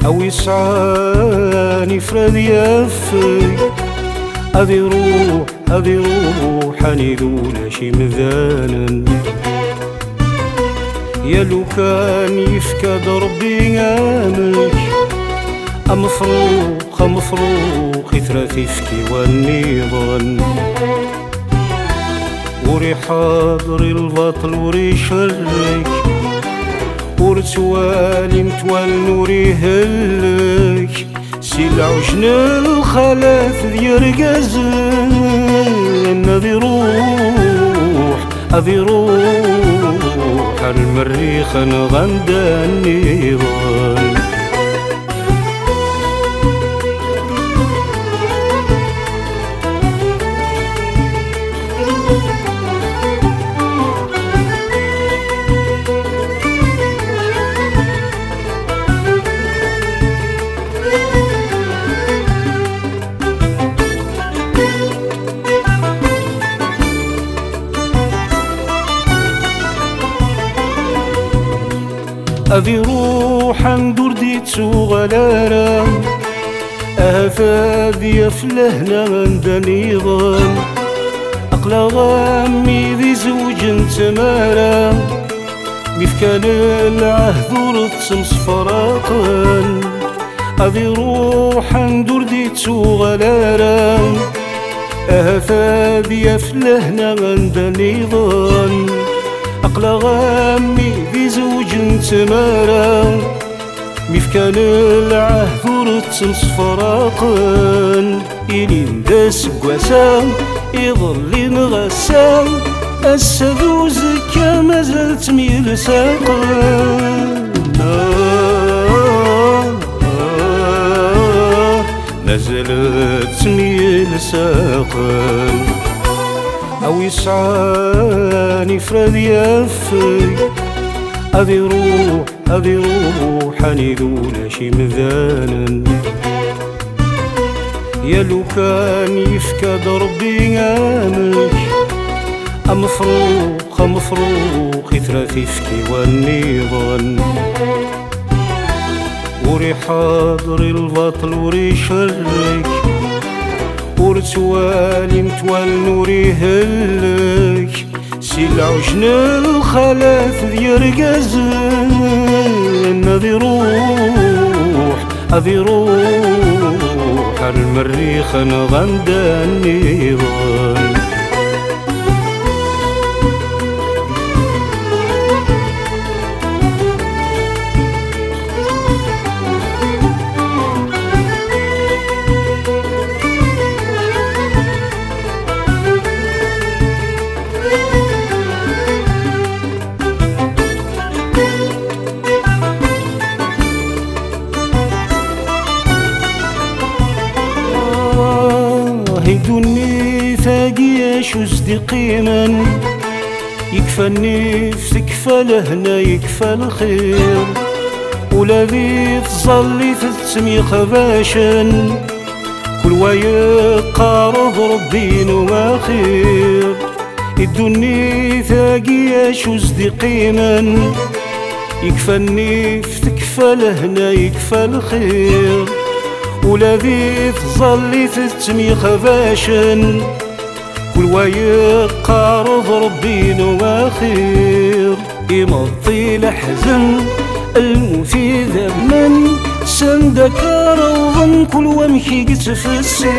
أو يسعاني فراد يافي هذي روح أني ذولا شي مذانا يا لو كان يفكاد ربي عامك مفروق ثلاث يفكي والنيضان وري حاضر الباطل وري شرك ورتوالي متوال نوري هلك سيل عشن الخلاف ذي رقازن هذي روح المريخ نغندا النيضان هذي روح ندور ديتو غلارة هذي فلهنا عند نيضان أقلا غامي ذي زوج تمارا ميفكان العهد ورطم صفراقا هذي روح ندور ديتو غلارة هذي فلهنا عند نيضان أقلا غامي ذي زوج تمارا ميفكان العهد ورطم صفراقا إلي نداس قواسا يظل نغسا السذو زكا مازالت ميل ساقا مازالت ميل ساقا أو يسعاني فراد يافي هذي روح أني ذولا شي مذانا يا لو كان يفكاد ربي عامك مفروق ثلاث يفكي والنيضان وري حاضر الباطل وري شرك ورتوالي متوال نوري هلك سيل عشن الخلاف ذي رقازن هذي روح المريخ نغندا النيضان هيدوني ثاقي شوز دي قيما يكفى النفس يكفى لهنا يكفى الخير ولا ذي تظلي تتسمي خباشا كل ويقارض ربي نوما خير هيدوني ثاقي شوز دي قيما يكفى النفس يكفى لهنا يكفى الخير ولا ذي تظلي تتمي خباشا كل ويقارض ربي نوما خير يمضي الحزن الموتي ذمن سندك روضا كل ومشي قتفسي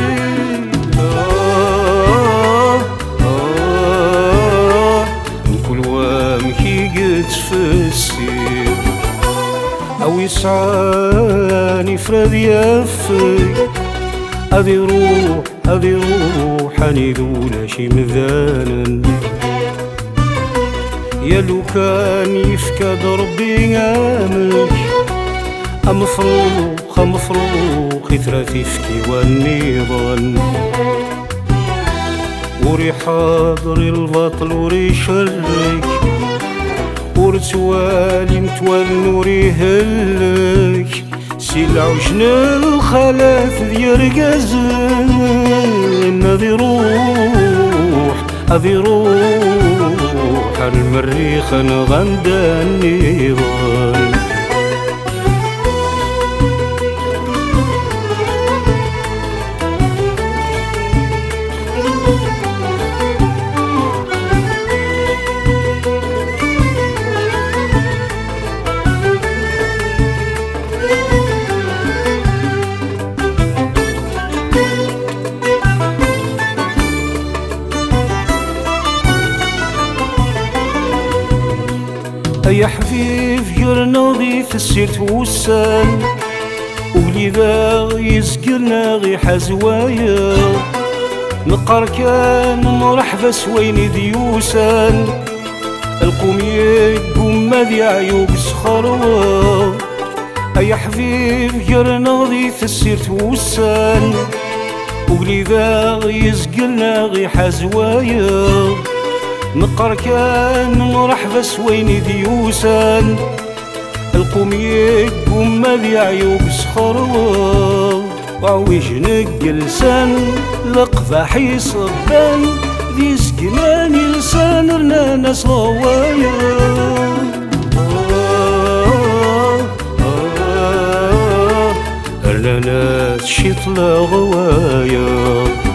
كل ومشي قتفسي أو يسعاني فراد يافي هذي روح أني ذولا شي مذانا يا لو كان يفكاد ربي عامك مفروق ثلاث يفكي والنيضان وري حاضر الباطل وري شرك ورتوالي متوال نوري هلك سيل عشن الخلاف ذي رقازن هذي روح المريخ نغندا النيضان يا حبيب قرنا ضي في السيرت والسان ولذا يسقلنا غي حزوايا نقر كان مرحبا سوين ديوسان القوم يقوم ذي عيوب سخروا يا حبيب قرنا ضي في السيرت والسان ولذا يسقلنا غي حزوايا نقر كان مرحبا سوين ديوسان القوم يقوم ذي عيوب سخروا وعويش نقلسان لقفاح يصبان ذي سكناني لسان رنانا صوايا رنانا شيط لا غوايا